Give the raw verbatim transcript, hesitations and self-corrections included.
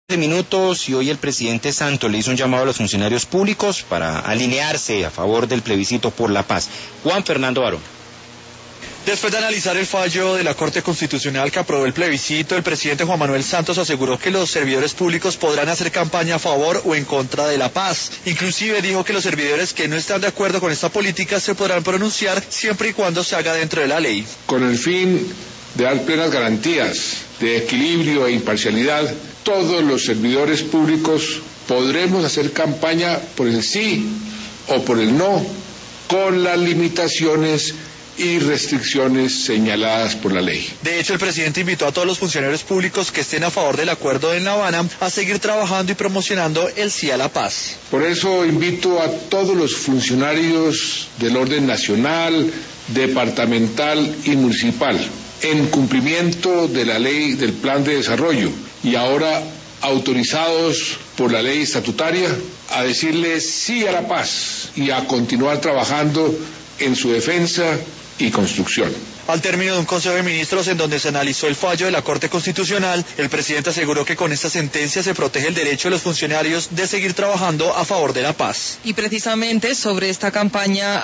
minutos y hoy el presidente Santos le hizo un llamado a los funcionarios públicos para alinearse a favor del plebiscito por la paz. Juan Fernando Barón. Después de analizar el fallo de la Corte Constitucional que aprobó el plebiscito, el presidente Juan Manuel Santos aseguró que los servidores públicos podrán hacer campaña a favor o en contra de la paz. Inclusive dijo que los servidores que no están de acuerdo con esta política se podrán pronunciar siempre y cuando se haga dentro de la ley. Con el fin de dar plenas garantías de equilibrio e imparcialidad, todos los servidores públicos podremos hacer campaña por el sí o por el no, con las limitaciones y restricciones señaladas por la ley. De hecho, el presidente invitó a todos los funcionarios públicos que estén a favor del acuerdo en La Habana a seguir trabajando y promocionando el sí a la paz. Por eso invito a todos los funcionarios del orden nacional, departamental y municipal, en cumplimiento de la ley del Plan de Desarrollo y ahora autorizados por la ley estatutaria, a decirle sí a la paz y a continuar trabajando en su defensa y construcción. Al término de un Consejo de Ministros en donde se analizó el fallo de la Corte Constitucional, el presidente aseguró que con esta sentencia se protege el derecho de los funcionarios de seguir trabajando a favor de la paz. Y precisamente sobre esta campaña